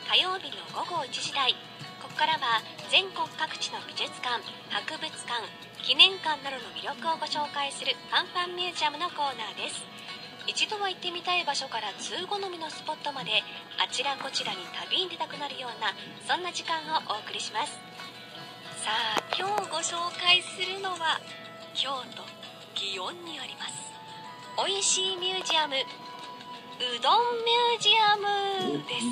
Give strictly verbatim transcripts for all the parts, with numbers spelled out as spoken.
火曜日の午後いちじ台。ここからは全国各地の美術館、博物館、記念館などの魅力をご紹介するファンファンミュージアムのコーナーです。一度は行ってみたい場所から通好みのスポットまで、あちらこちらに旅に出たくなるような、そんな時間をお送りします。さあ、今日ご紹介するのは京都祇園にありますおいしいミュージアム、うどんミュージアムです。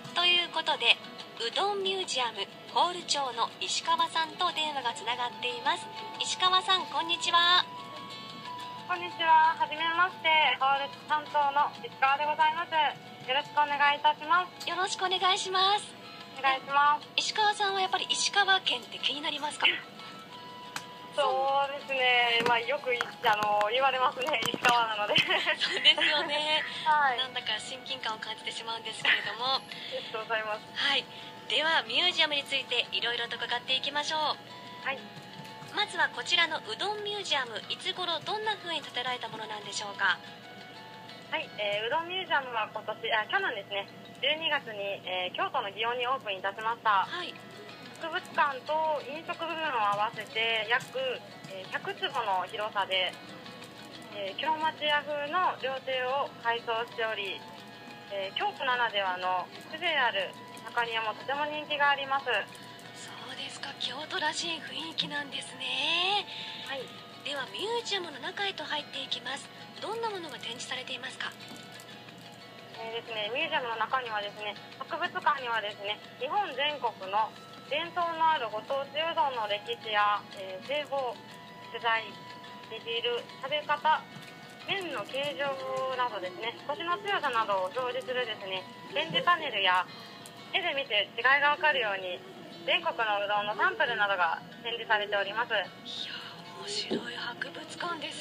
ということで、うどんミュージアムホール長の石川さんと電話がつながっています。石川さん、こんにちは。 こんにちは。はじめまして。ホール担当の石川でございます。よろしくお願いいたします。 よろしくお願いします。 お願いします。 石川さんはやっぱり石川県って気になりますか？ そうですね。まあよくあの言われますね。石川なので。 そうですよね。 はい。 なんだか親近感を感じてしまうんですけれども。 ありがとうございます。 はい。ではミュージアムについていろいろと伺っていきましょう。 はい。 まずはこちらのうどんミュージアム、いつ頃どんな風に建てられたものなんでしょうか？ はい、えー、うどんミュージアムは今年あ去年ですね、じゅうにがつに、えー、京都の祇園にオープンいたしました。 はい。 博物館と飲食部分を合わせて約ひゃくつぼの広さで、えー、京町屋風の料亭を改装しており、えー、京都ならではの風情ある中庭もとても人気があります。 そうですか、京都らしい雰囲気なんですね。 はい。 ではミュージアムの中へと入っていきます。どんなものが展示されていますか？ えーですね、ミュージアムの中にはですね、博物館にはですね、日本全国の伝統のあるご当地うどんの歴史や、えー、製法、取材、煮汁、食べ方、麺の形状などですね、コシの強さなどを表示するですね、展示パネルや絵で見て違いがわかるように全国のうどんのサンプルなどが展示されております。 いや、面白い博物館です